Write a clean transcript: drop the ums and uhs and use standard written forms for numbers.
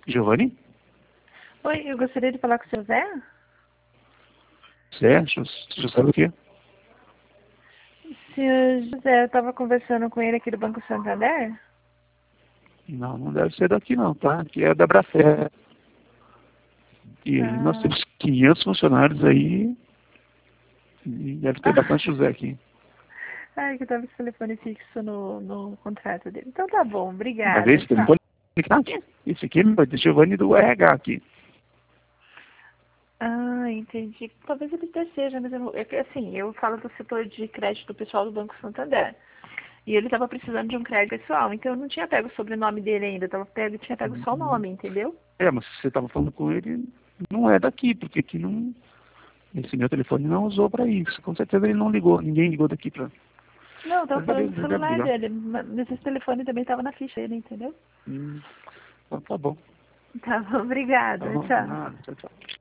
Giovanni? Oi, eu gostaria de falar com o seu Zé. Zé? José do quê? Senhor José, eu estava conversando com ele aqui do Banco Santander. Não, não deve ser daqui não, tá? Aqui é da Brafé. E aí nós temos 500 funcionários aí. E deve ter bastante José aqui. Ai, que tava esse telefone fixo no contrato dele. Então tá bom, Mas obrigada. esse telefone que tá aqui. Esse aqui é o Giovanni do RH aqui. Entendi. Talvez ele até seja, mas eu não, é que, assim, eu falo do setor de crédito do pessoal do Banco Santander. E ele estava precisando de um crédito pessoal, então eu não tinha pego o sobrenome dele ainda, tinha pego só o nome, entendeu? Mas se você estava falando com ele, não é daqui, porque aqui não. Esse meu telefone não usou para isso. Com certeza ele não ligou, ninguém ligou daqui para. Não, eu tava Mas falando beleza, do ele deve celular ligar. dele, mas esse telefone também estava na ficha dele, entendeu? Então tá bom. Tá bom, Tá obrigada, bom, tchau. nada, tchau, tchau.